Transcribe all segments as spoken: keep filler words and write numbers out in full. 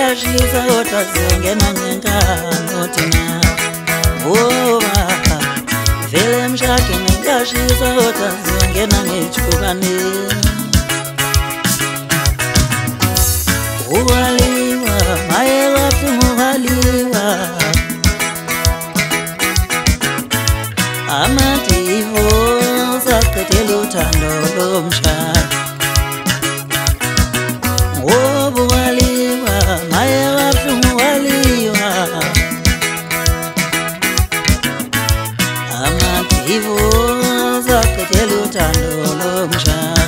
ngiyashisa kodwa siyongena ngenkani thina. Woba vele emshadweni ngiyashisa kodwa siyongena ngejubane. Uwaliwa maye wabuhlungu uwaliwa, amadivosi aqedela uthando lomshado. Woba uwaliwa maye wabuhlungu uwaliwa, amadivosi aqedela uthando lomshado.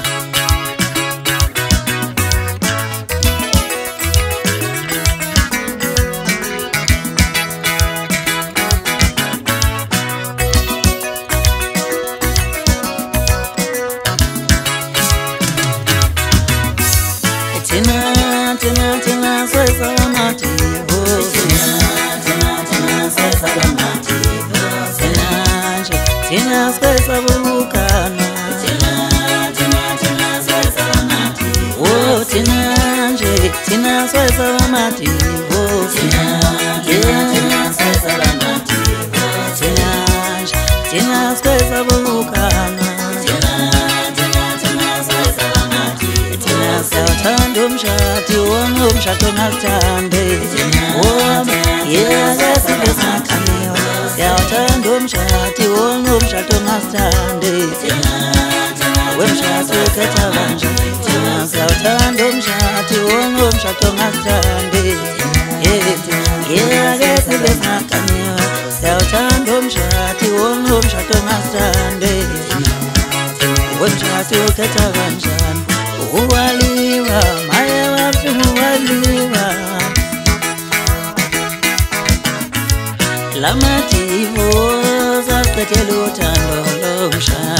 Tina, tina, tina, swesa la mativo. Tina, tina, tina, swesa la mativo. Tina, tina, swesa bukana. Tina, tina, tina, swesa la mativo. Oh, tina, tina, swesa la mativo. Tina, tina, tina, swesa la mativo. Tina, tina, swesa bukana. Siyawuthanda umshado wona umshado ongathande. Woba yeke sibe singakhaniwe. Siyawuthanda umshado wona umshado ongathande. Wemshado ukhetha kanje. Thina siyawuthanda umshado wona umshado ongathande. Yeke sibe singakhaniwe. Siyawuthanda umshado wona umshado ongathande. Wemshado ukhetha kanjani. Uwaliwa maye wabuhlungu uwaliwa, lamadivosi aqedela uthando lomshado.